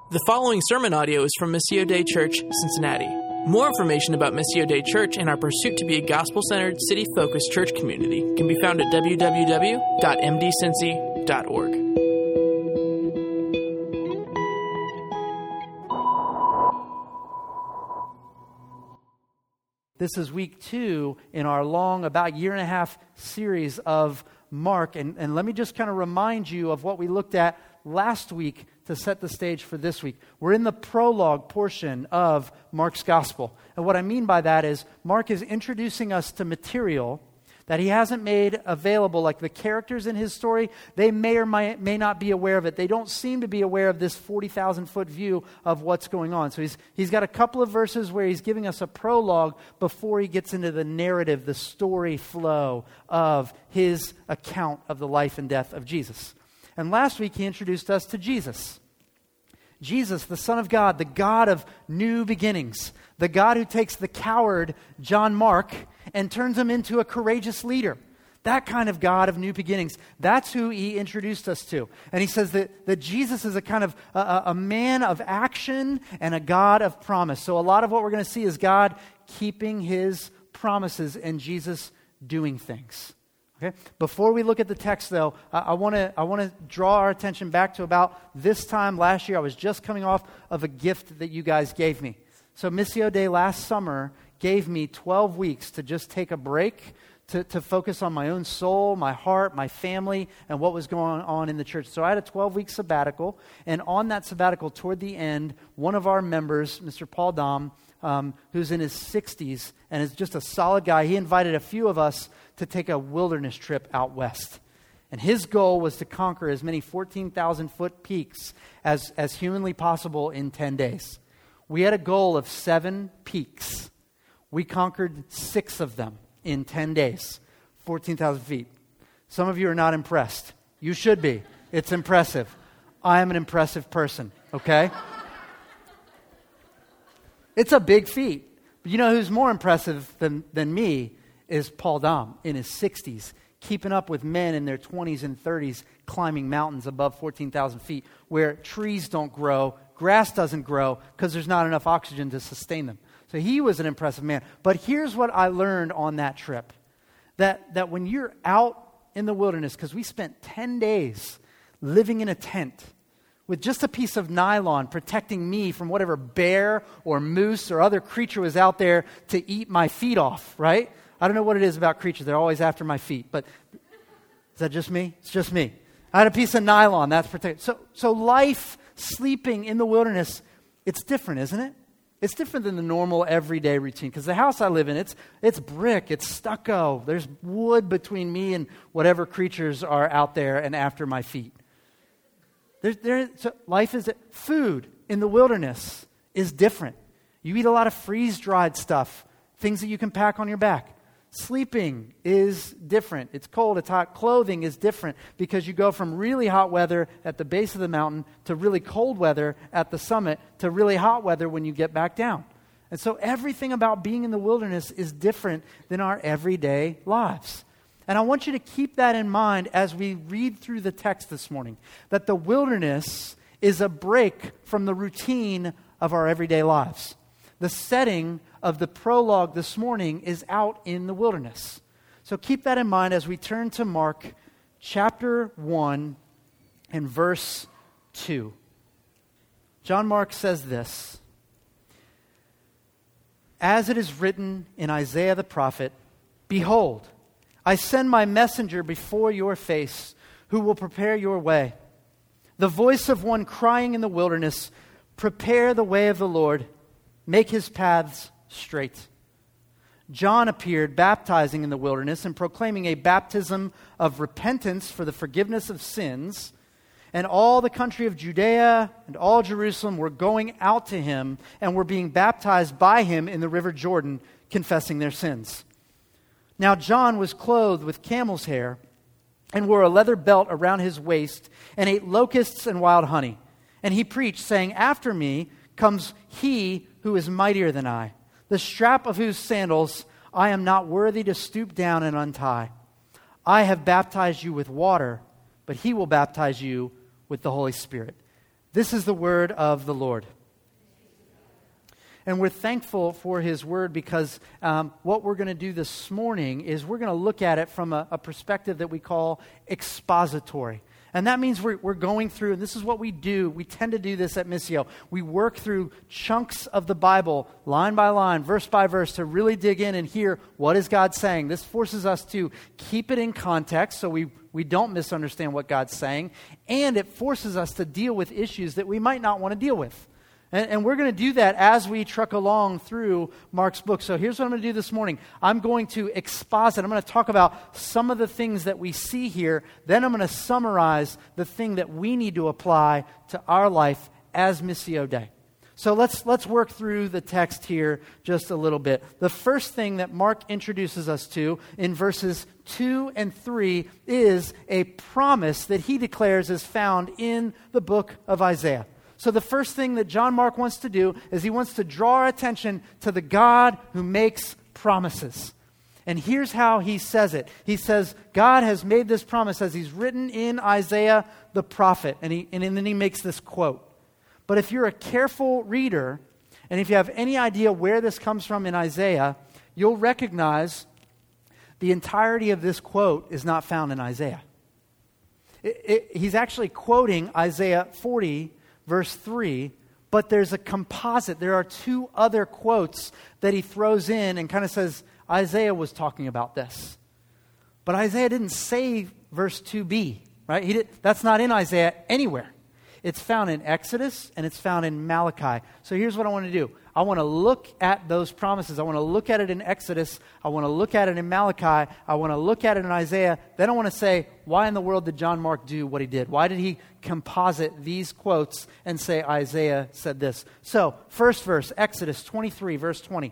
The following sermon audio is from Missio Dei Church, Cincinnati. More information about Missio Dei Church and our pursuit to be a gospel-centered, city-focused church community can be found at www.mdcincy.org. This is week 2 in our long, about year and a half series of Mark. And let me just kind of remind you of what we looked at last week to set the stage for this week. We're in the prologue portion of Mark's gospel. And what I mean by that is Mark is introducing us to material that he hasn't made available, like the characters in his story. They may or may not be aware of it. They don't seem to be aware of this 40,000-foot view of what's going on. So he's got a couple of verses where he's giving us a prologue before he gets into the narrative, the story flow of his account of the life and death of Jesus. And last week he introduced us to Jesus. Jesus, the Son of God, the God of new beginnings, the God who takes the coward John Mark and turns him into a courageous leader. That kind of God of new beginnings. That's who he introduced us to. And he says that Jesus is a kind of a man of action and a God of promise. So a lot of what we're going to see is God keeping his promises and Jesus doing things. Okay? Before we look at the text, though, I want to draw our attention back to about this time last year. I was just coming off of a gift that you guys gave me. So Missio Dei last summer gave me 12 weeks to just take a break, to focus on my own soul, my heart, my family, and what was going on in the church. So I had a 12-week sabbatical, and on that sabbatical, toward the end, one of our members, Mr. Paul Dom, who's in his 60s and is just a solid guy, he invited a few of us to take a wilderness trip out west. And his goal was to conquer as many 14,000-foot peaks as humanly possible in 10 days. We had a goal of 7 peaks. We conquered 6 of them in 10 days, 14,000 feet. Some of you are not impressed. You should be. It's impressive. I am an impressive person, okay? It's a big feat. But you know who's more impressive than me is Paul Dom in his 60s, keeping up with men in their 20s and 30s climbing mountains above 14,000 feet where trees don't grow, grass doesn't grow because there's not enough oxygen to sustain them. So he was an impressive man. But here's what I learned on that trip. That when you're out in the wilderness, because we spent 10 days living in a tent with just a piece of nylon protecting me from whatever bear or moose or other creature was out there to eat my feet off, right? I don't know what it is about creatures. They're always after my feet. But is that just me? It's just me. I had a piece of nylon. That's protected. So life, sleeping in the wilderness, it's different, isn't it? It's different than the normal everyday routine. Because the house I live in, it's brick. It's stucco. There's wood between me and whatever creatures are out there and after my feet. So life is food in the wilderness is different. You eat a lot of freeze-dried stuff, things that you can pack on your back. Sleeping is different. It's cold, it's hot. Clothing is different because you go from really hot weather at the base of the mountain to really cold weather at the summit to really hot weather when you get back down. And so everything about being in the wilderness is different than our everyday lives. And I want you to keep that in mind as we read through the text this morning, that the wilderness is a break from the routine of our everyday lives. The setting of the prologue this morning is out in the wilderness. So keep that in mind as we turn to Mark chapter 1 and verse 2. John Mark says this: "As it is written in Isaiah the prophet, behold, I send my messenger before your face, who will prepare your way. The voice of one crying in the wilderness, prepare the way of the Lord, make his paths straight." John appeared baptizing in the wilderness and proclaiming a baptism of repentance for the forgiveness of sins. And all the country of Judea and all Jerusalem were going out to him and were being baptized by him in the river Jordan, confessing their sins. Now John was clothed with camel's hair and wore a leather belt around his waist and ate locusts and wild honey. And he preached, saying, "After me comes he who is mightier than I, the strap of whose sandals I am not worthy to stoop down and untie. I have baptized you with water, but he will baptize you with the Holy Spirit." This is the word of the Lord. And we're thankful for his word because what we're going to do this morning is we're going to look at it from a perspective that we call expository. And that means we're going through, and this is what we do. We tend to do this at Missio. We work through chunks of the Bible, line by line, verse by verse, to really dig in and hear what is God saying. This forces us to keep it in context so we don't misunderstand what God's saying. And it forces us to deal with issues that we might not want to deal with. And we're going to do that as we truck along through Mark's book. So here's what I'm going to do this morning. I'm going to exposit. I'm going to talk about some of the things that we see here. Then I'm going to summarize the thing that we need to apply to our life as Missio Dei. So let's work through the text here just a little bit. The first thing that Mark introduces us to in verses 2 and 3 is a promise that he declares is found in the book of Isaiah. So the first thing that John Mark wants to do is he wants to draw our attention to the God who makes promises. And here's how he says it. He says, God has made this promise as he's written in Isaiah the prophet. And then he makes this quote. But if you're a careful reader, and if you have any idea where this comes from in Isaiah, you'll recognize the entirety of this quote is not found in Isaiah. He's actually quoting Isaiah 40, verse 3, but there's a composite. There are two other quotes that he throws in and kind of says, Isaiah was talking about this. But Isaiah didn't say verse 2b, right? That's not in Isaiah anywhere. It's found in Exodus and it's found in Malachi. So here's what I want to do. I want to look at those promises. I want to look at it in Exodus. I want to look at it in Malachi. I want to look at it in Isaiah. Then I want to say, why in the world did John Mark do what he did? Why did he composite these quotes and say Isaiah said this? So, first verse, Exodus 23, verse 20.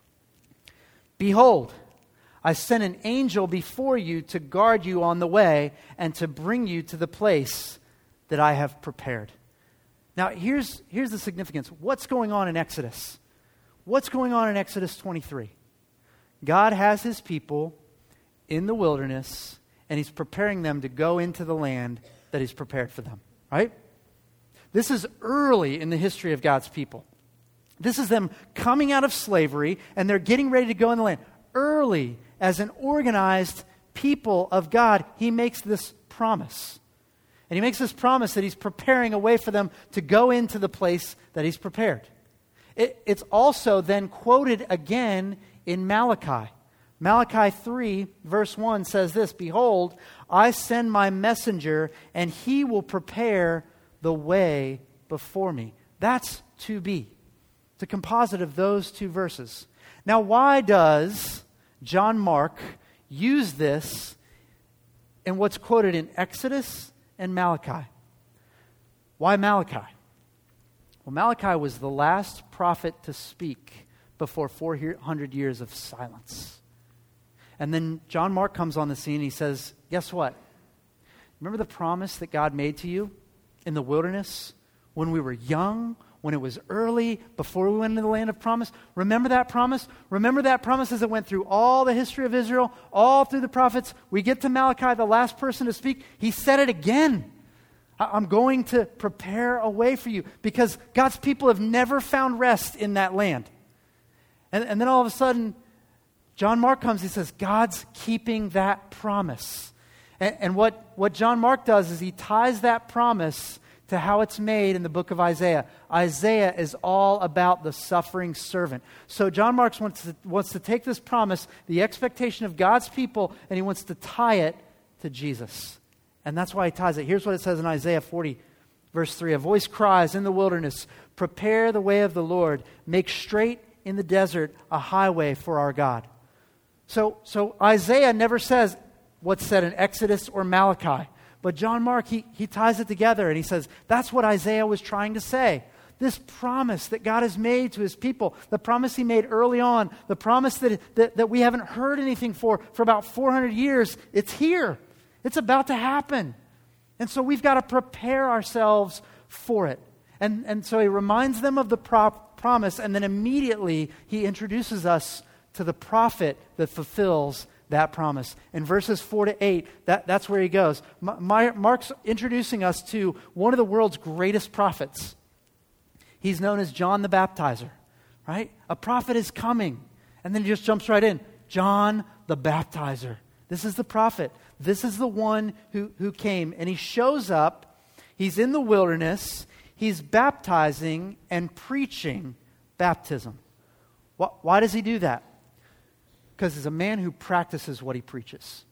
Behold, I sent an angel before you to guard you on the way and to bring you to the place that I have prepared. Now, here's the significance. What's going on in Exodus? What's going on in Exodus 23? God has his people in the wilderness, and he's preparing them to go into the land that he's prepared for them, right? This is early in the history of God's people. This is them coming out of slavery, and they're getting ready to go in the land. Early, as an organized people of God, he makes this promise. And he makes this promise that he's preparing a way for them to go into the place that he's prepared. It's also then quoted again in Malachi. Malachi 3, verse 1 says this, Behold, I send my messenger, and he will prepare the way before me. That's to be. It's a composite of those two verses. Now, why does John Mark use this in what's quoted in Exodus and Malachi? Why Malachi? Well, Malachi was the last prophet to speak before 400 years of silence. And then John Mark comes on the scene and he says, guess what? Remember the promise that God made to you in the wilderness when we were young, when it was early, before we went into the land of promise? Remember that promise? Remember that promise as it went through all the history of Israel, all through the prophets. We get to Malachi, the last person to speak. He said it again. I'm going to prepare a way for you because God's people have never found rest in that land. And then all of a sudden, John Mark comes, he says, God's keeping that promise. And what John Mark does is he ties that promise to how it's made in the book of Isaiah. Isaiah is all about the suffering servant. So John Mark wants to take this promise, the expectation of God's people, and he wants to tie it to Jesus. And that's why he ties it. Here's what it says in Isaiah 40, verse 3. A voice cries in the wilderness, prepare the way of the Lord, make straight in the desert a highway for our God. So Isaiah never says what's said in Exodus or Malachi. But John Mark, he ties it together and he says, that's what Isaiah was trying to say. This promise that God has made to his people, the promise he made early on, the promise that we haven't heard anything for about 400 years, it's here. It's about to happen. And so we've got to prepare ourselves for it. And so he reminds them of the promise, and then immediately he introduces us to the prophet that fulfills that promise. In verses 4-8, that's where he goes. Mark's introducing us to one of the world's greatest prophets. He's known as John the Baptizer, right? A prophet is coming. And then he just jumps right in. John the Baptizer. This is the prophet. This is the one who came. And he shows up. He's in the wilderness. He's baptizing and preaching baptism. Why does he do that? Because he's a man who practices what he preaches.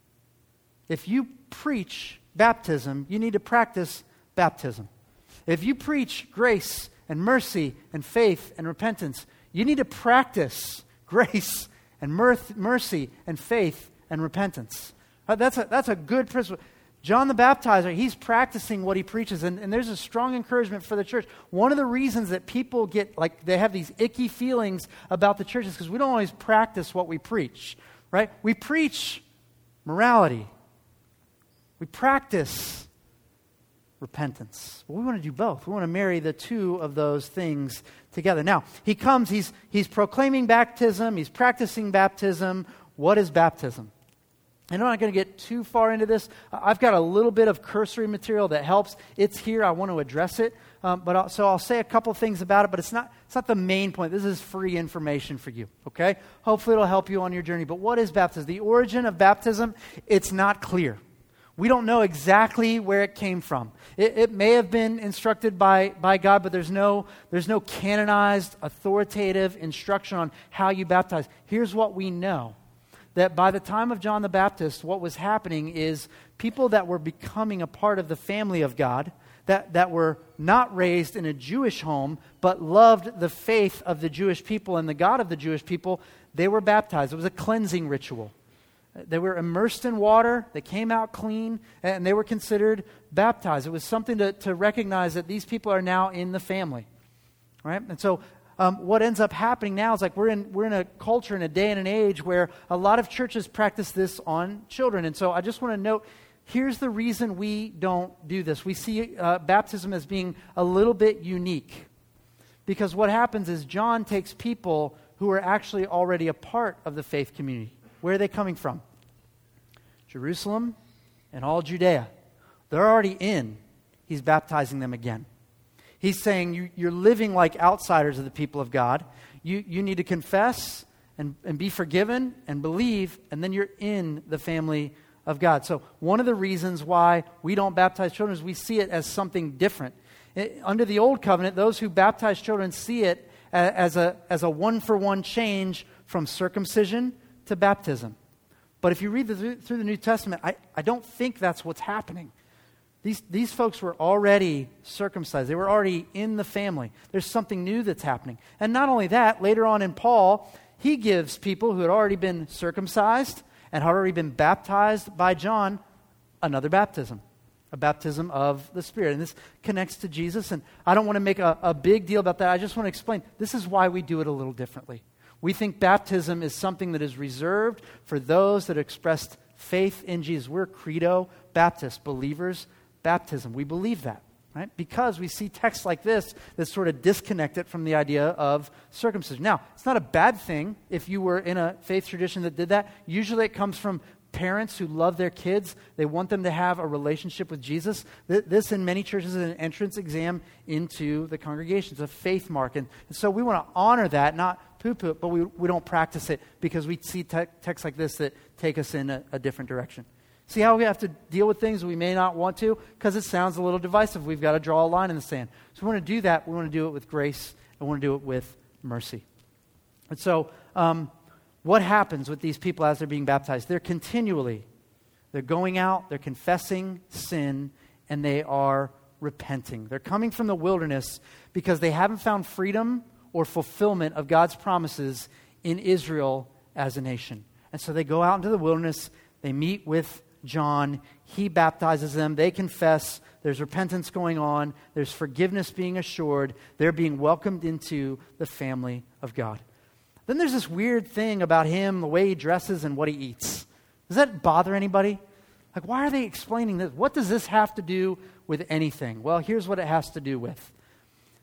If you preach baptism, you need to practice baptism. If you preach grace and mercy and faith and repentance, you need to practice grace and mercy and faith and repentance. That's a good principle. John the Baptizer, he's practicing what he preaches, and there's a strong encouragement for the church. One of the reasons that people get, they have these icky feelings about the church is because we don't always practice what we preach, right? We preach morality. We practice repentance. Well, we want to do both. We want to marry the two of those things together. Now, he comes, he's proclaiming baptism, he's practicing baptism. What is baptism? I'm not going to get too far into this. I've got a little bit of cursory material that helps. It's here. I want to address it. So I'll say a couple things about it, but it's not the main point. This is free information for you, okay? Hopefully it'll help you on your journey. But what is baptism? The origin of baptism, it's not clear. We don't know exactly where it came from. It may have been instructed by God, but there's no canonized, authoritative instruction on how you baptize. Here's what we know. That by the time of John the Baptist, what was happening is people that were becoming a part of the family of God, that were not raised in a Jewish home, but loved the faith of the Jewish people and the God of the Jewish people, they were baptized. It was a cleansing ritual. They were immersed in water, they came out clean, and they were considered baptized. It was something to recognize that these people are now in the family, right? And so what ends up happening now is we're in a culture, in a day and an age where a lot of churches practice this on children. And so I just want to note, here's the reason we don't do this. We see baptism as being a little bit unique. Because what happens is John takes people who are actually already a part of the faith community. Where are they coming from? Jerusalem and all Judea. They're already in. He's baptizing them again. He's saying you're living like outsiders of the people of God. You need to confess and be forgiven and believe, and then you're in the family of God. So one of the reasons why we don't baptize children is we see it as something different. Under the Old Covenant, those who baptize children see it as a one-for-one change from circumcision to baptism. But if you read through the New Testament, I don't think that's what's happening. These folks were already circumcised. They were already in the family. There's something new that's happening. And not only that, later on in Paul, he gives people who had already been circumcised and had already been baptized by John another baptism, a baptism of the Spirit. And this connects to Jesus. And I don't want to make a big deal about that. I just want to explain, this is why we do it a little differently. We think baptism is something that is reserved for those that expressed faith in Jesus. We're credo Baptists, believers baptism. We believe that, right? Because we see texts like this that sort of disconnect it from the idea of circumcision. Now, it's not a bad thing if you were in a faith tradition that did that. Usually it comes from parents who love their kids. They want them to have a relationship with Jesus. This, in many churches, is an entrance exam into the congregation. It's a faith mark. And so we want to honor that, not poo-poo it, but we don't practice it because we see texts like this that take us in a different direction. See how we have to deal with things we may not want to? Because it sounds a little divisive. We've got to draw a line in the sand. So we want to do that. We want to do it with grace, and we want to do it with mercy. And so what happens with these people as they're being baptized? They're going out, they're confessing sin, and they are repenting. They're coming from the wilderness because they haven't found freedom or fulfillment of God's promises in Israel as a nation. And so they go out into the wilderness, they meet with John, he baptizes them, they confess, there's repentance going on, there's forgiveness being assured, they're being welcomed into the family of God. Then there's this weird thing about him, the way he dresses and what he eats. Does that bother anybody? Why are they explaining this? What does this have to do with anything? Well, here's what it has to do with.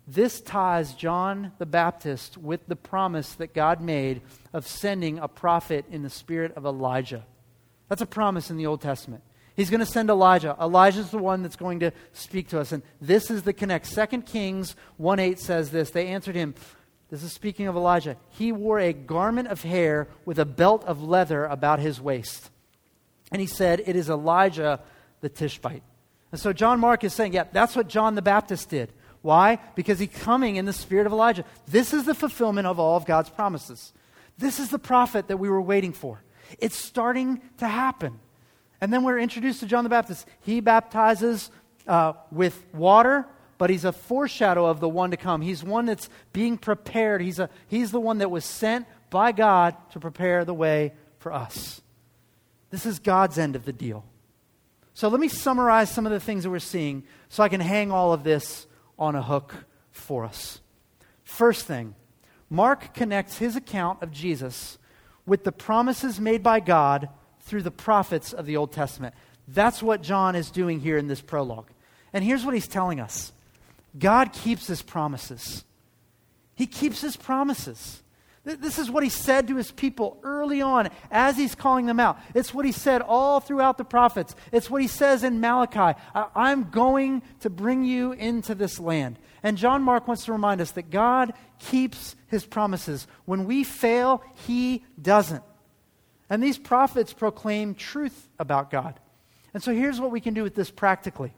This ties John the Baptist with the promise that God made of sending a prophet in the spirit of Elijah. That's a promise in the Old Testament. He's going to send Elijah. Elijah's the one that's going to speak to us. And this is the connect. 2 Kings 1:8 says this. They answered him, this is speaking of Elijah, he wore a garment of hair with a belt of leather about his waist. And he said, it is Elijah the Tishbite. And so John Mark is saying, yeah, that's what John the Baptist did. Why? Because he's coming in the spirit of Elijah. This is the fulfillment of all of God's promises. This is the prophet that we were waiting for. It's starting to happen. And then we're introduced to John the Baptist. He baptizes with water, but he's a foreshadow of the one to come. He's one that's being prepared. He's the one that was sent by God to prepare the way for us. This is God's end of the deal. So let me summarize some of the things that we're seeing so I can hang all of this on a hook for us. First thing, Mark connects his account of Jesus with the promises made by God through the prophets of the Old Testament. That's what John is doing here in this prologue. And here's what he's telling us. God keeps his promises. He keeps his promises. This is what he said to his people early on as he's calling them out. It's what he said all throughout the prophets. It's what he says in Malachi. I'm going to bring you into this land. And John Mark wants to remind us that God keeps his promises. When we fail, he doesn't. And these prophets proclaim truth about God. And so here's what we can do with this practically.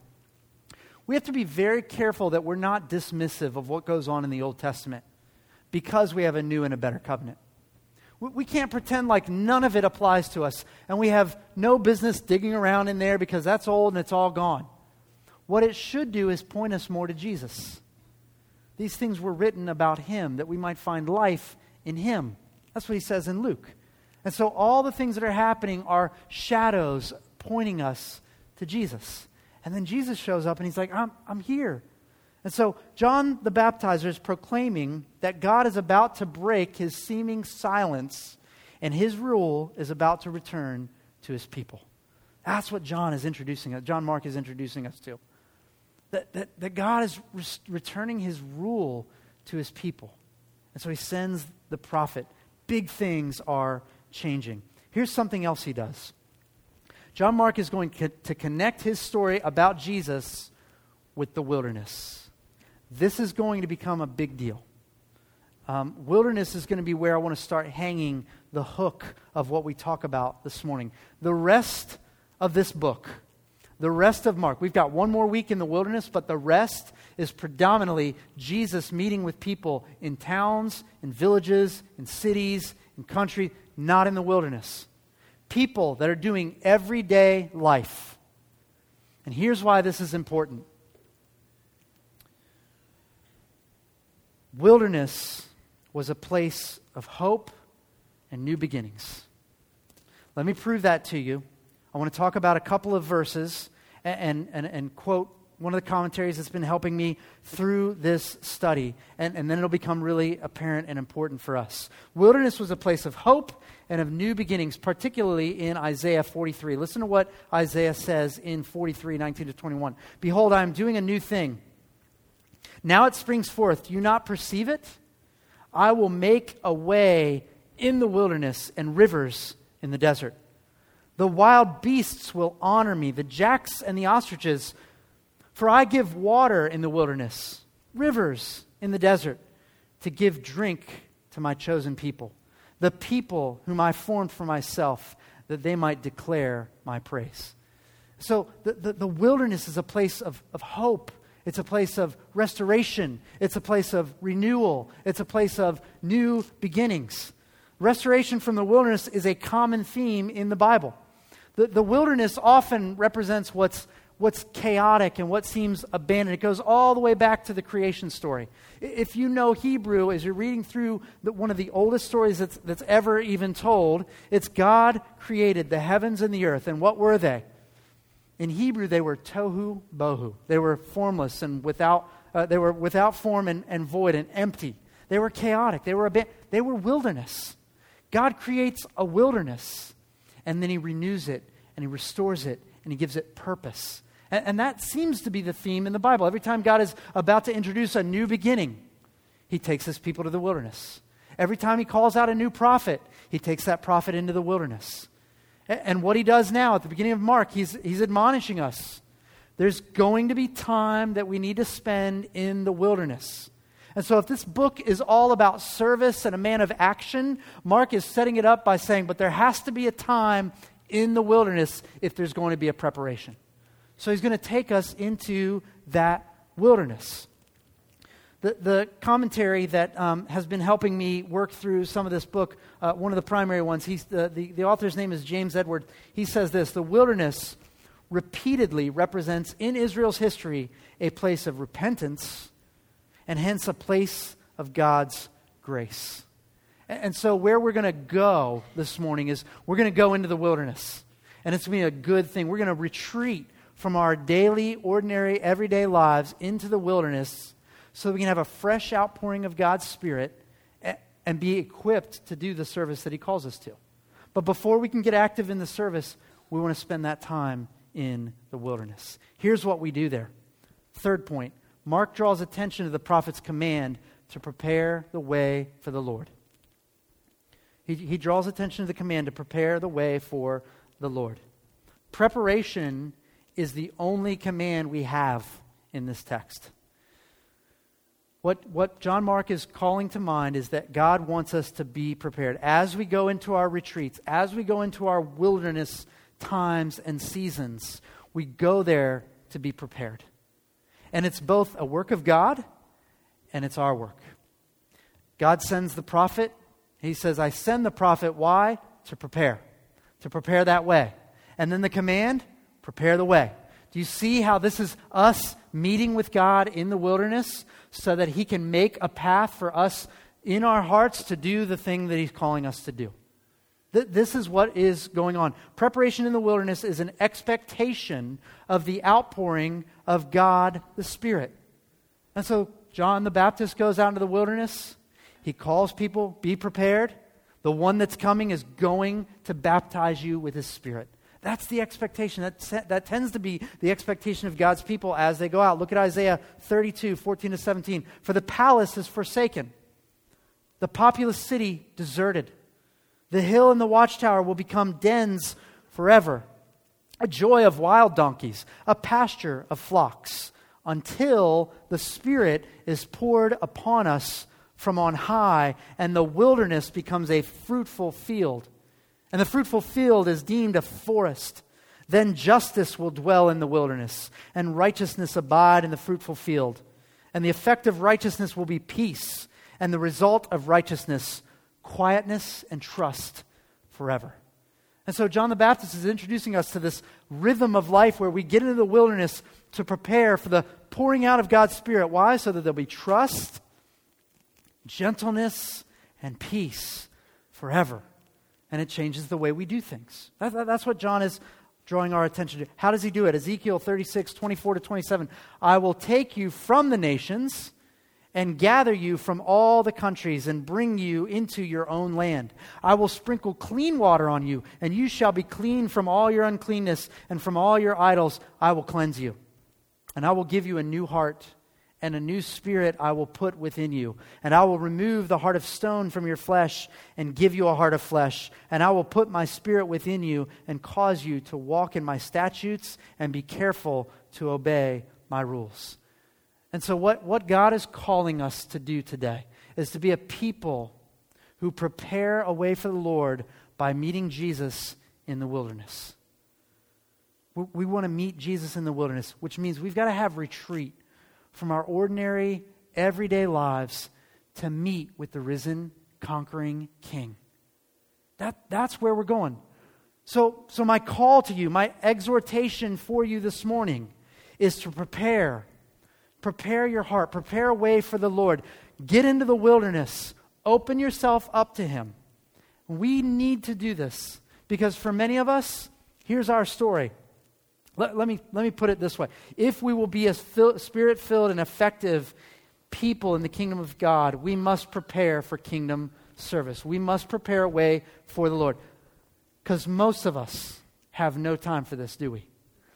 We have to be very careful that we're not dismissive of what goes on in the Old Testament because we have a new and a better covenant. We can't pretend like none of it applies to us, and we have no business digging around in there because that's old and it's all gone. What it should do is point us more to Jesus. These things were written about him, that we might find life in him. That's what he says in Luke. And so all the things that are happening are shadows pointing us to Jesus. And then Jesus shows up and he's like, I'm here. And so John the Baptizer is proclaiming that God is about to break his seeming silence and his rule is about to return to his people. That's what John Mark is introducing us to. That God is returning his rule to his people. And so he sends the prophet. Big things are changing. Here's something else he does. John Mark is going to connect his story about Jesus with the wilderness. This is going to become a big deal. Wilderness is going to be where I want to start hanging the hook of what we talk about this morning. The rest of this book, the rest of Mark, we've got one more week in the wilderness, but the rest is predominantly Jesus meeting with people in towns, in villages, in cities, in country, not in the wilderness. People that are doing everyday life. And here's why this is important. Wilderness was a place of hope and new beginnings. Let me prove that to you. I want to talk about a couple of verses and quote one of the commentaries that's been helping me through this study, and then it'll become really apparent and important for us. Wilderness was a place of hope and of new beginnings, particularly in Isaiah 43. Listen to what Isaiah says in 43, 19 to 21. Behold, I am doing a new thing. Now it springs forth. Do you not perceive it? I will make a way in the wilderness and rivers in the desert. The wild beasts will honor me, the jacks and the ostriches. For I give water in the wilderness, rivers in the desert, to give drink to my chosen people, the people whom I formed for myself, that they might declare my praise. So the wilderness is a place of hope. It's a place of restoration. It's a place of renewal. It's a place of new beginnings. Restoration from the wilderness is a common theme in the Bible. The wilderness often represents what's chaotic and what seems abandoned. It goes all the way back to the creation story. If you know Hebrew, as you're reading through one of the oldest stories that's ever even told, it's God created the heavens and the earth. And what were they? In Hebrew, they were tohu bohu. They were formless and without form and void and empty. They were chaotic. They were wilderness. God creates a wilderness, and then he renews it, and he restores it, and he gives it purpose. And that seems to be the theme in the Bible. Every time God is about to introduce a new beginning, he takes his people to the wilderness. Every time he calls out a new prophet, he takes that prophet into the wilderness. And what he does now at the beginning of Mark, he's admonishing us. There's going to be time that we need to spend in the wilderness. And so if this book is all about service and a man of action, Mark is setting it up by saying, but there has to be a time in the wilderness if there's going to be a preparation. So he's going to take us into that wilderness. The commentary that has been helping me work through some of this book, one of the primary ones, the author's name is James Edward. He says this: the wilderness repeatedly represents in Israel's history a place of repentance and hence a place of God's grace. And so where we're going to go this morning is we're going to go into the wilderness. And it's going to be a good thing. We're going to retreat from our daily, ordinary, everyday lives into the wilderness so that we can have a fresh outpouring of God's Spirit and be equipped to do the service that he calls us to. But before we can get active in the service, we want to spend that time in the wilderness. Here's what we do there. Third point, Mark draws attention to the prophet's command to prepare the way for the Lord. He draws attention to the command to prepare the way for the Lord. Preparation is the only command we have in this text. What John Mark is calling to mind is that God wants us to be prepared. As we go into our retreats, as we go into our wilderness times and seasons, we go there to be prepared. And it's both a work of God and it's our work. God sends the prophet. He says, I send the prophet. Why? To prepare that way. And then the command, prepare the way. Do you see how this is us meeting with God in the wilderness so that he can make a path for us in our hearts to do the thing that he's calling us to do? This is what is going on. Preparation in the wilderness is an expectation of the outpouring of God the Spirit. And so John the Baptist goes out into the wilderness. He calls people, be prepared. The one that's coming is going to baptize you with his Spirit. That's the expectation. That tends to be the expectation of God's people as they go out. Look at Isaiah 32, 14 to 17. For the palace is forsaken, the populous city deserted. The hill and the watchtower will become dens forever, a joy of wild donkeys, a pasture of flocks, until the Spirit is poured upon us from on high, and the wilderness becomes a fruitful field. And the fruitful field is deemed a forest. Then justice will dwell in the wilderness, and righteousness abide in the fruitful field. And the effect of righteousness will be peace, and the result of righteousness, quietness and trust forever. And so John the Baptist is introducing us to this rhythm of life where we get into the wilderness to prepare for the pouring out of God's Spirit. Why? So that there'll be trust, gentleness, and peace forever. And it changes the way we do things. That's what John is drawing our attention to. How does he do it? Ezekiel 36, 24 to 27. I will take you from the nations and gather you from all the countries and bring you into your own land. I will sprinkle clean water on you, and you shall be clean from all your uncleanness, and from all your idols I will cleanse you. And I will give you a new heart, and a new spirit I will put within you. And I will remove the heart of stone from your flesh and give you a heart of flesh. And I will put my spirit within you and cause you to walk in my statutes and be careful to obey my rules. And so what God is calling us to do today is to be a people who prepare a way for the Lord by meeting Jesus in the wilderness. We want to meet Jesus in the wilderness, which means we've got to have retreat from our ordinary, everyday lives to meet with the risen, conquering King. That's where we're going. So my call to you, my exhortation for you this morning is to prepare. Prepare your heart. Prepare a way for the Lord. Get into the wilderness. Open yourself up to Him. We need to do this because for many of us, here's our story. Let me put it this way. If we will be a Spirit-filled and effective people in the kingdom of God, we must prepare for kingdom service. We must prepare a way for the Lord. Because most of us have no time for this, do we?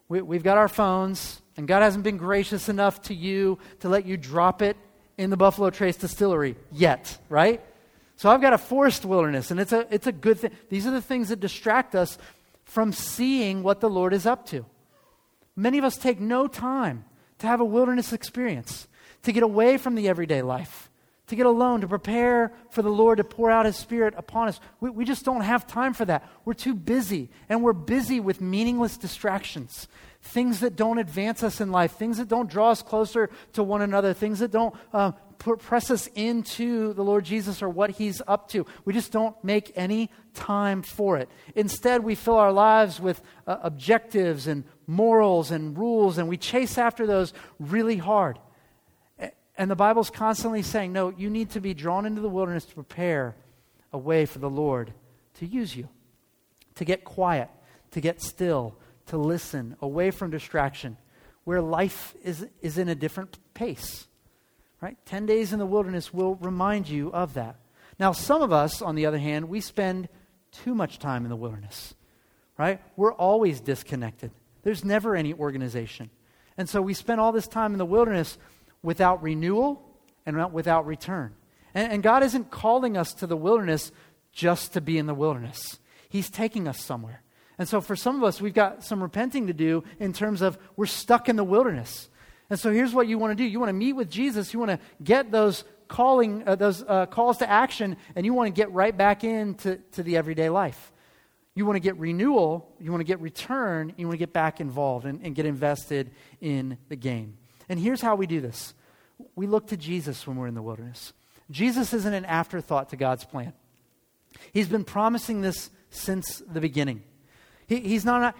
We've got our phones, and God hasn't been gracious enough to you to let you drop it in the Buffalo Trace Distillery yet, right? So I've got a forced wilderness, and it's a good thing. These are the things that distract us from seeing what the Lord is up to. Many of us take no time to have a wilderness experience, to get away from the everyday life, to get alone, to prepare for the Lord to pour out His Spirit upon us. We just don't have time for that. We're too busy, and we're busy with meaningless distractions, things that don't advance us in life, things that don't draw us closer to one another, things that don't press us into the Lord Jesus or what He's up to. We just don't make any time for it. Instead, we fill our lives with objectives and morals and rules, and we chase after those really hard. And the Bible's constantly saying, no, you need to be drawn into the wilderness to prepare a way for the Lord to use you, to get quiet, to get still, to listen, away from distraction, where life is in a different pace. Right? 10 days in the wilderness will remind you of that. Now, some of us, on the other hand, we spend too much time in the wilderness. Right? We're always disconnected. There's never any organization. And so we spend all this time in the wilderness without renewal and without return. And God isn't calling us to the wilderness just to be in the wilderness. He's taking us somewhere. And so for some of us, we've got some repenting to do in terms of we're stuck in the wilderness. And so here's what you want to do. You want to meet with Jesus. You want to get those calls to action, and you want to get right back into the everyday life. You want to get renewal. You want to get return. You want to get back involved and get invested in the game. And here's how we do this. We look to Jesus when we're in the wilderness. Jesus isn't an afterthought to God's plan. He's been promising this since the beginning. He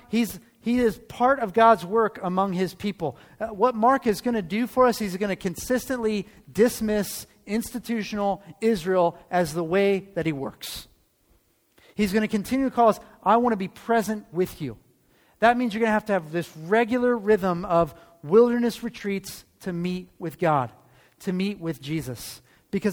is part of God's work among His people. What Mark is going to do for us, he's going to consistently dismiss institutional Israel as the way that He works. He's going to continue to call us, I want to be present with you. That means you're going to have this regular rhythm of wilderness retreats to meet with God, to meet with Jesus. Because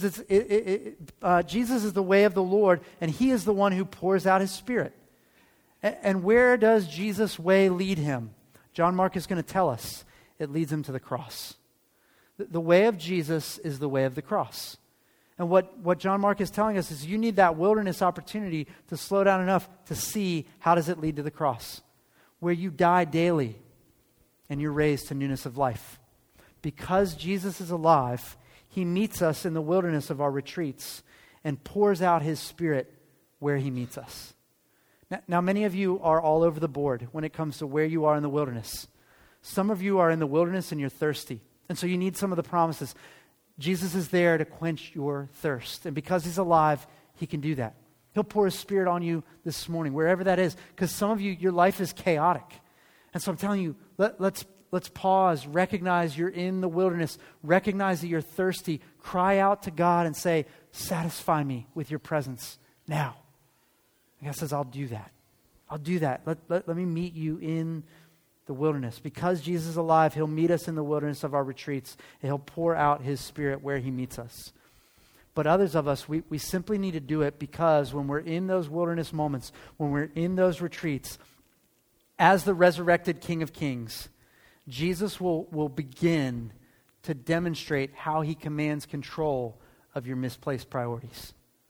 Jesus is the way of the Lord, and He is the one who pours out His Spirit. And where does Jesus' way lead him? John Mark is going to tell us. It leads him to the cross. The way of Jesus is the way of the cross. And what John Mark is telling us is you need that wilderness opportunity to slow down enough to see how does it lead to the cross, where you die daily and you're raised to newness of life. Because Jesus is alive, He meets us in the wilderness of our retreats and pours out His Spirit where He meets us. Now, many of you are all over the board when it comes to where you are in the wilderness. Some of you are in the wilderness and you're thirsty. And so you need some of the promises. Jesus is there to quench your thirst. And because He's alive, He can do that. He'll pour His Spirit on you this morning, wherever that is. Because some of you, your life is chaotic. And so I'm telling you, let's pause, recognize you're in the wilderness, recognize that you're thirsty, cry out to God and say, satisfy me with your presence now. And God says, I'll do that. I'll do that. Let me meet you in the wilderness. Because Jesus is alive, He'll meet us in the wilderness of our retreats, and He'll pour out His Spirit where He meets us. But others of us, we simply need to do it because when we're in those wilderness moments, when we're in those retreats, as the resurrected King of Kings, Jesus will begin to demonstrate how He commands control of your misplaced priorities.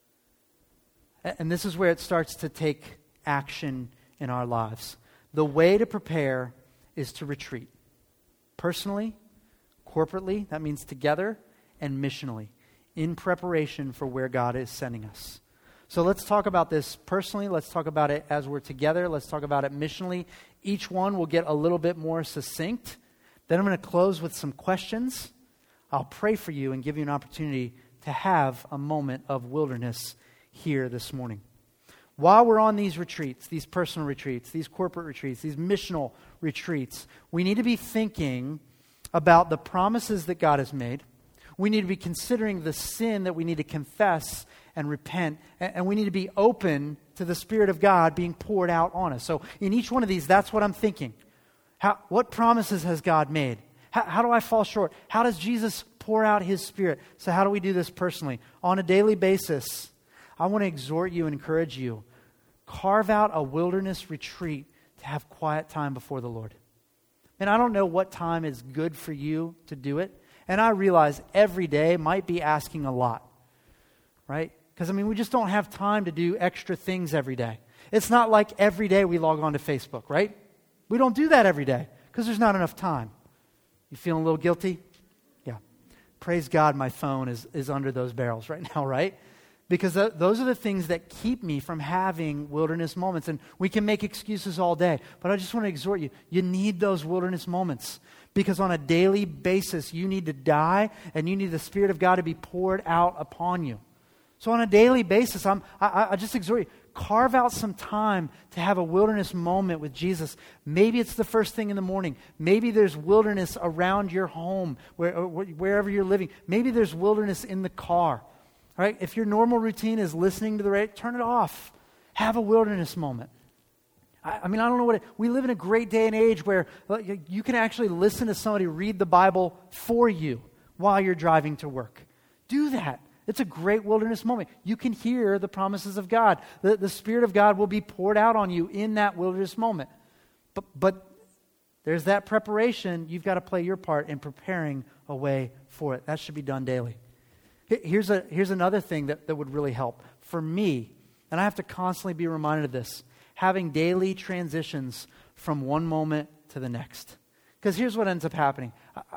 And this is where it starts to take action in our lives. The way to prepare is to retreat. Personally, corporately, that means together, and missionally, in preparation for where God is sending us. So let's talk about this personally. Let's talk about it as we're together. Let's talk about it missionally. Each one will get a little bit more succinct. Then I'm going to close with some questions. I'll pray for you and give you an opportunity to have a moment of wilderness here this morning. While we're on these retreats, these personal retreats, these corporate retreats, these missional retreats, we need to be thinking about the promises that God has made. We need to be considering the sin that we need to confess and repent, and we need to be open to the Spirit of God being poured out on us. So in each one of these, that's what I'm thinking. What promises has God made? How do I fall short? How does Jesus pour out His Spirit? So how do we do this personally? On a daily basis, I want to exhort you and encourage you. Carve out a wilderness retreat to have quiet time before the Lord. And I don't know what time is good for you to do it. And I realize every day might be asking a lot, right? Because, we just don't have time to do extra things every day. It's not like every day we log on to Facebook, right? We don't do that every day because there's not enough time. You feeling a little guilty? Yeah. Praise God my phone is under those barrels right now, right? Because those are the things that keep me from having wilderness moments. And we can make excuses all day. But I just want to exhort you. You need those wilderness moments. Because on a daily basis, you need to die. And you need the Spirit of God to be poured out upon you. So on a daily basis, I just exhort you. Carve out some time to have a wilderness moment with Jesus. Maybe it's the first thing in the morning. Maybe there's wilderness around your home, wherever you're living. Maybe there's wilderness in the car. Right? If your normal routine is listening to the radio, turn it off. Have a wilderness moment. I don't know we live in a great day and age where you can actually listen to somebody read the Bible for you while you're driving to work. Do that. It's a great wilderness moment. You can hear the promises of God. The Spirit of God will be poured out on you in that wilderness moment. But there's that preparation. You've got to play your part in preparing a way for it. That should be done daily. Here's another thing that would really help. For me, and I have to constantly be reminded of this, having daily transitions from one moment to the next. Because here's what ends up happening.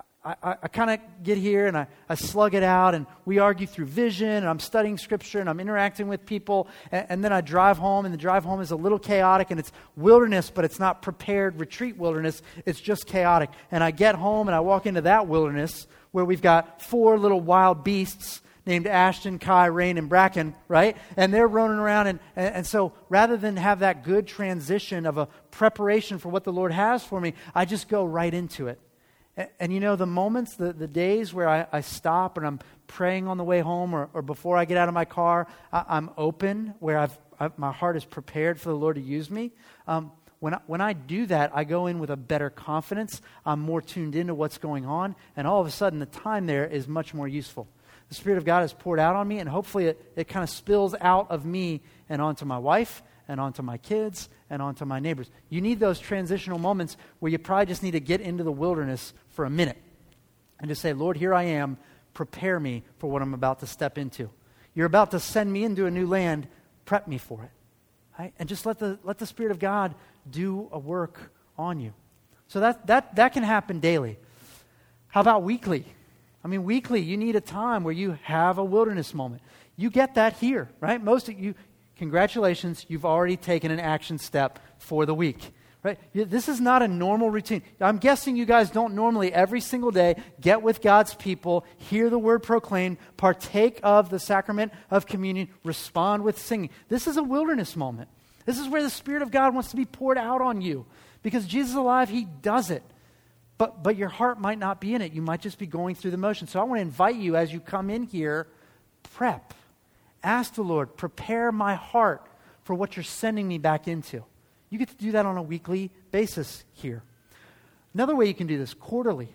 I kind of get here and I slug it out and we argue through vision and I'm studying Scripture and I'm interacting with people and then I drive home and the drive home is a little chaotic and it's wilderness, but it's not prepared retreat wilderness. It's just chaotic. And I get home and I walk into that wilderness where we've got 4 little wild beasts named Ashton, Kai, Rain, and Bracken, right? And they're running around. And so rather than have that good transition of a preparation for what the Lord has for me, I just go right into it. And the moments, the days where I stop and I'm praying on the way home or before I get out of my car, I'm open, where my heart is prepared for the Lord to use me. When I do that, I go in with a better confidence. I'm more tuned into what's going on. And all of a sudden, the time there is much more useful. The Spirit of God is poured out on me, and hopefully it kind of spills out of me and onto my wife and onto my kids and onto my neighbors. You need those transitional moments where you probably just need to get into the wilderness for a minute and just say, Lord, here I am. Prepare me for what I'm about to step into. You're about to send me into a new land. Prep me for it. Right? And just let the Spirit of God do a work on you. So that can happen daily. How about weekly? Weekly, you need a time where you have a wilderness moment. You get that here, right? Most of you, congratulations, you've already taken an action step for the week, right? This is not a normal routine. I'm guessing you guys don't normally every single day get with God's people, hear the word proclaimed, partake of the sacrament of communion, respond with singing. This is a wilderness moment. This is where the Spirit of God wants to be poured out on you. Because Jesus is alive, He does it. But your heart might not be in it. You might just be going through the motions. So I want to invite you as you come in here, prep. Ask the Lord, prepare my heart for what you're sending me back into. You get to do that on a weekly basis here. Another way you can do this, quarterly.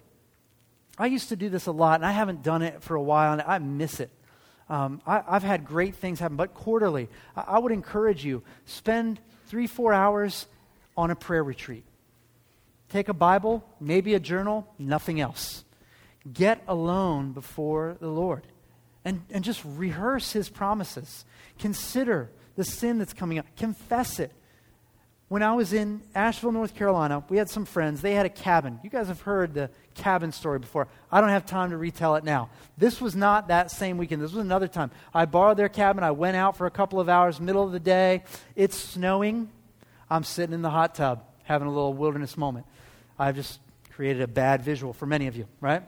I used to do this a lot, and I haven't done it for a while, and I miss it. I've had great things happen, but quarterly, I would encourage you, spend 3-4 hours on a prayer retreat. Take a Bible, maybe a journal, nothing else. Get alone before the Lord and just rehearse His promises. Consider the sin that's coming up. Confess it. When I was in Asheville, North Carolina, we had some friends. They had a cabin. You guys have heard the cabin story before. I don't have time to retell it now. This was not that same weekend. This was another time. I borrowed their cabin. I went out for a couple of hours, middle of the day. It's snowing. I'm sitting in the hot tub, having a little wilderness moment. I've just created a bad visual for many of you, right?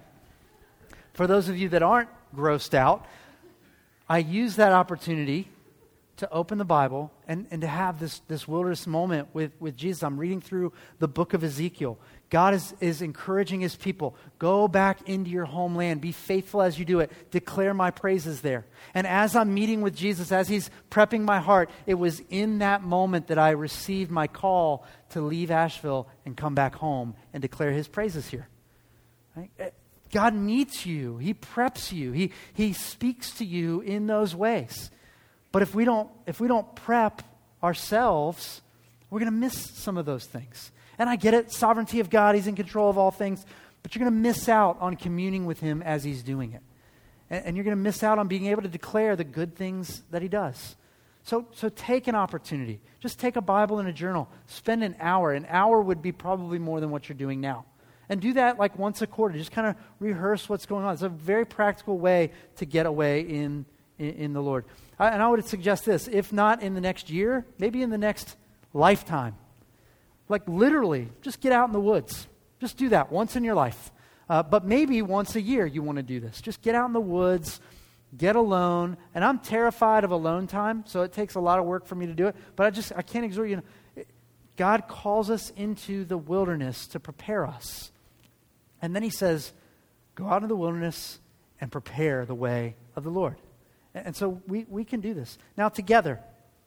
For those of you that aren't grossed out, I use that opportunity to open the Bible and to have this wilderness moment with Jesus. I'm reading through the book of Ezekiel. God is encouraging His people. Go back into your homeland. Be faithful as you do it. Declare my praises there. And as I'm meeting with Jesus, as He's prepping my heart, it was in that moment that I received my call to leave Asheville and come back home and declare His praises here. Right? God meets you. He preps you. He speaks to you in those ways. But if we don't prep ourselves, we're going to miss some of those things. And I get it, sovereignty of God, he's in control of all things, but you're going to miss out on communing with him as he's doing it. And you're going to miss out on being able to declare the good things that he does. So take an opportunity. Just take a Bible and a journal. Spend an hour. An hour would be probably more than what you're doing now. And do that like once a quarter. Just kind of rehearse what's going on. It's a very practical way to get away in the Lord. And I would suggest this, if not in the next year, maybe in the next lifetime. Like literally, just get out in the woods. Just do that once in your life. But maybe once a year you want to do this. Just get out in the woods, get alone. And I'm terrified of alone time, so it takes a lot of work for me to do it. But I can't exhort you. God calls us into the wilderness to prepare us. And then he says, go out into the wilderness and prepare the way of the Lord. And so we can do this. Now together,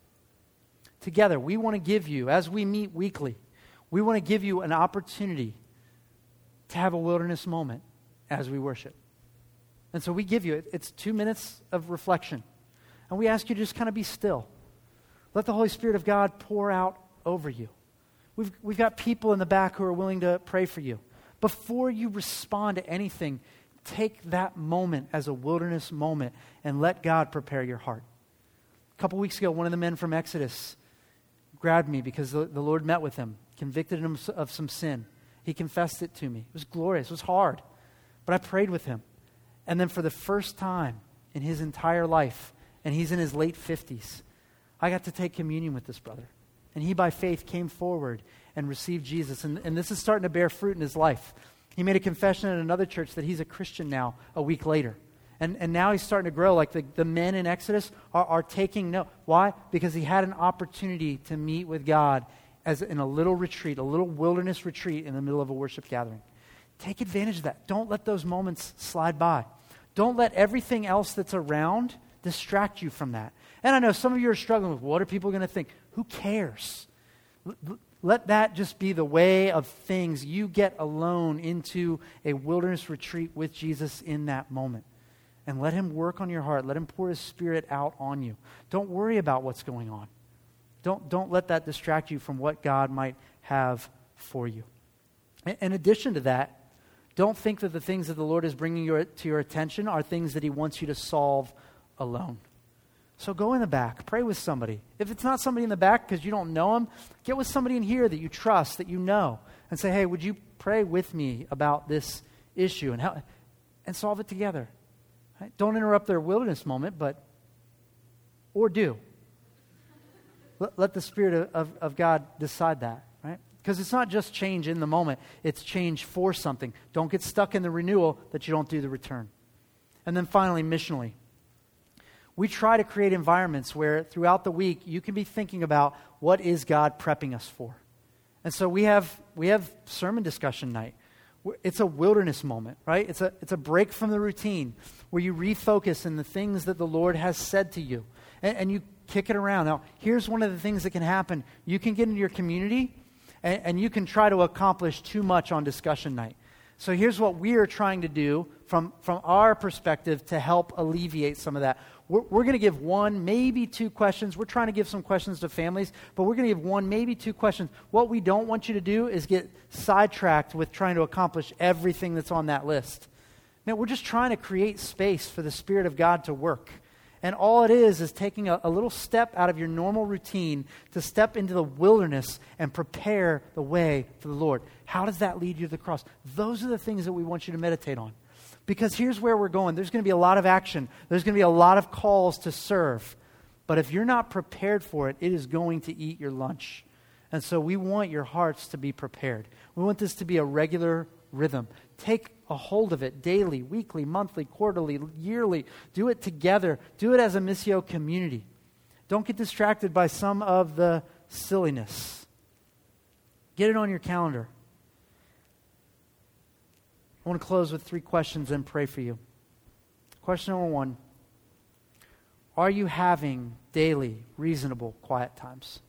we want to give you, as we meet weekly, we want to give you an opportunity to have a wilderness moment as we worship. And so we give you, it's 2 minutes of reflection. And we ask you to just kind of be still. Let the Holy Spirit of God pour out over you. We've got people in the back who are willing to pray for you. Before you respond to anything, take that moment as a wilderness moment and let God prepare your heart. A couple weeks ago, one of the men from Exodus grabbed me because the Lord met with him, convicted him of some sin. He confessed it to me. It was glorious. It was hard. But I prayed with him. And then for the first time in his entire life, and he's in his late 50s, I got to take communion with this brother. And he, by faith, came forward and received Jesus. And this is starting to bear fruit in his life. He made a confession at another church that he's a Christian now a week later. And now he's starting to grow. Like the men in Exodus are taking note. Why? Because he had an opportunity to meet with God as in a little retreat, a little wilderness retreat in the middle of a worship gathering. Take advantage of that. Don't let those moments slide by. Don't let everything else that's around distract you from that. And I know some of you are struggling with, what are people going to think? Who cares? Let that just be the way of things. You get alone into a wilderness retreat with Jesus in that moment. And let him work on your heart. Let him pour his Spirit out on you. Don't worry about what's going on. Don't let that distract you from what God might have for you. In addition to that, don't think that the things that the Lord is bringing to your attention are things that he wants you to solve alone. So go in the back, pray with somebody. If it's not somebody in the back because you don't know them, get with somebody in here that you trust, that you know, and say, hey, would you pray with me about this issue and solve it together? Right? Don't interrupt their wilderness moment, or do. Let the Spirit of God decide that, right? Because it's not just change in the moment, it's change for something. Don't get stuck in the renewal that you don't do the return. And then finally, missionally. We try to create environments where throughout the week you can be thinking about what is God prepping us for. And so we have sermon discussion night. It's a wilderness moment, right? It's a break from the routine where you refocus in the things that the Lord has said to you. And you kick it around. Now, here's one of the things that can happen. You can get into your community and you can try to accomplish too much on discussion night. So here's what we are trying to do from our perspective to help alleviate some of that. We're going to give one, maybe two questions. We're trying to give some questions to families, but we're going to give one, maybe two questions. What we don't want you to do is get sidetracked with trying to accomplish everything that's on that list. Man, we're just trying to create space for the Spirit of God to work. And all it is taking a little step out of your normal routine to step into the wilderness and prepare the way for the Lord. How does that lead you to the cross? Those are the things that we want you to meditate on. Because here's where we're going. There's going to be a lot of action. There's going to be a lot of calls to serve. But if you're not prepared for it, it is going to eat your lunch. And so we want your hearts to be prepared. We want this to be a regular rhythm. Take a hold of it daily, weekly, monthly, quarterly, yearly. Do it together. Do it as a Missio community. Don't get distracted by some of the silliness. Get it on your calendar. I want to close with 3 questions and pray for you. Question number 1. Are you having daily, reasonable, quiet times?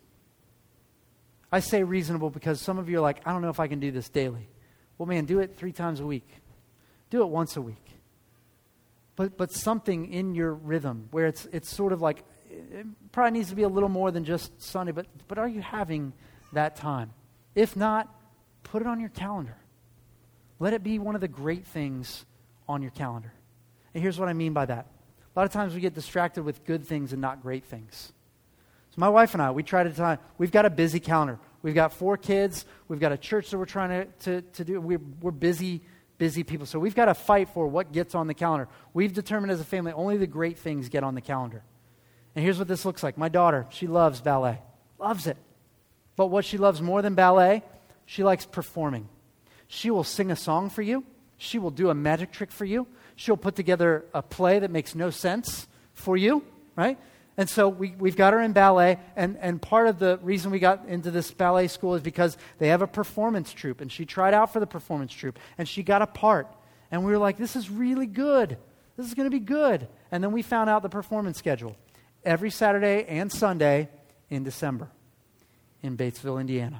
I say reasonable because some of you are like, I don't know if I can do this daily. Well, man, do it 3 times a week. Do it once a week. But something in your rhythm where it's sort of like, it probably needs to be a little more than just Sunday, but are you having that time? If not, put it on your calendar. Let it be one of the great things on your calendar. And here's what I mean by that. A lot of times we get distracted with good things and not great things. So my wife and I, we try to time. We've got a busy calendar. We've got 4 kids. We've got a church that we're trying to do. We're busy people. So we've got to fight for what gets on the calendar. We've determined as a family only the great things get on the calendar. And here's what this looks like. My daughter, she loves ballet. Loves it. But what she loves more than ballet, she likes performing. She will sing a song for you. She will do a magic trick for you. She'll put together a play that makes no sense for you, right? And so we've got her in ballet, and part of the reason we got into this ballet school is because they have a performance troupe, and she tried out for the performance troupe, and she got a part. And we were like, this is really good. This is going to be good. And then we found out the performance schedule. Every Saturday and Sunday in December in Batesville, Indiana.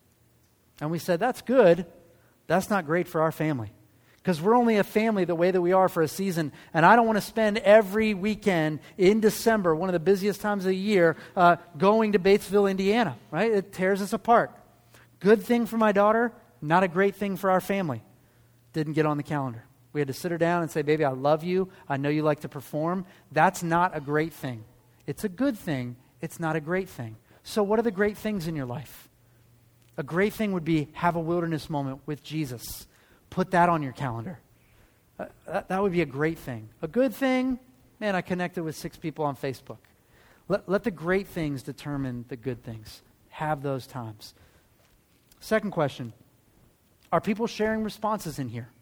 And we said, that's good. That's not great for our family. Because we're only a family the way that we are for a season. And I don't want to spend every weekend in December, one of the busiest times of the year, going to Batesville, Indiana. Right? It tears us apart. Good thing for my daughter, not a great thing for our family. Didn't get on the calendar. We had to sit her down and say, baby, I love you. I know you like to perform. That's not a great thing. It's a good thing. It's not a great thing. So what are the great things in your life? A great thing would be have a wilderness moment with Jesus. Put that on your calendar. That would be a great thing. A good thing, man, I connected with 6 people on Facebook. Let the great things determine the good things. Have those times. Second question, are people sharing responses in here?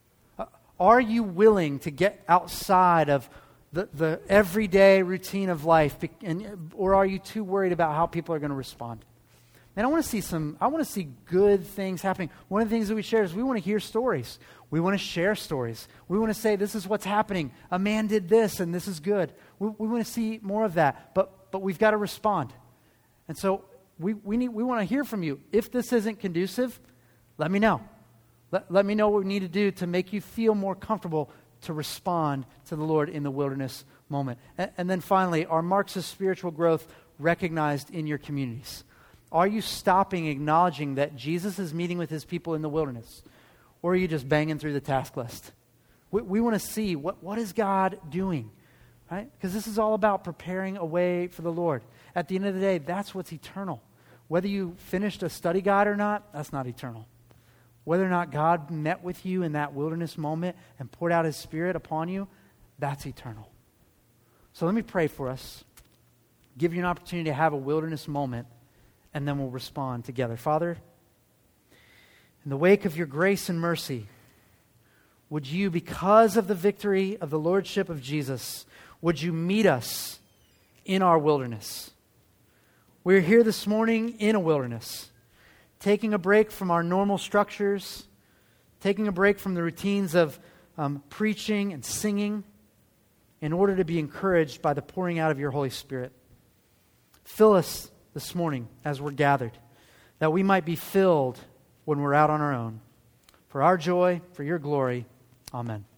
Are you willing to get outside of the everyday routine of life, or are you too worried about how people are going to respond? And I want to see good things happening. One of the things that we share is we want to hear stories. We want to share stories. We want to say, this is what's happening. A man did this, and this is good. We want to see more of that, but we've got to respond. And so we want to hear from you. If this isn't conducive, let me know. Let me know what we need to do to make you feel more comfortable to respond to the Lord in the wilderness moment. And then finally, are marks of spiritual growth recognized in your communities? Are you stopping, acknowledging that Jesus is meeting with his people in the wilderness? Or are you just banging through the task list? We want to see what is God doing, right? Because this is all about preparing a way for the Lord. At the end of the day, that's what's eternal. Whether you finished a study guide or not, that's not eternal. Whether or not God met with you in that wilderness moment and poured out his Spirit upon you, that's eternal. So let me pray for us. Give you an opportunity to have a wilderness moment, and then we'll respond together. Father, in the wake of your grace and mercy, would you, because of the victory of the Lordship of Jesus, would you meet us in our wilderness? We're here this morning in a wilderness, taking a break from our normal structures, taking a break from the routines of preaching and singing in order to be encouraged by the pouring out of your Holy Spirit. Fill us this morning as we're gathered, that we might be filled when we're out on our own. For our joy, for your glory, amen.